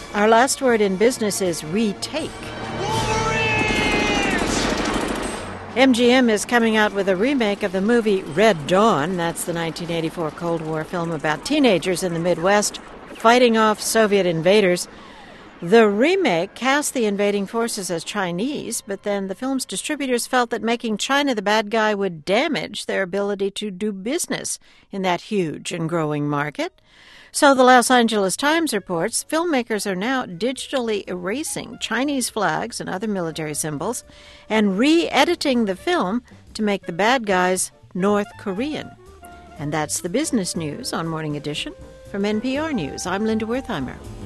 Our last word in business is retake. MGM is coming out with a remake of the movie Red Dawn. That's the 1984 Cold War film about teenagers in the Midwest fighting off Soviet invaders. The remake cast the invading forces as Chinese, but then the film's distributors felt that making China the bad guy would damage their ability to do business in that huge and growing market. So the Los Angeles Times reports filmmakers are now digitally erasing Chinese flags and other military symbols and re-editing the film to make the bad guys North Korean. And that's the business news on Morning Edition from NPR News. I'm Linda Wertheimer.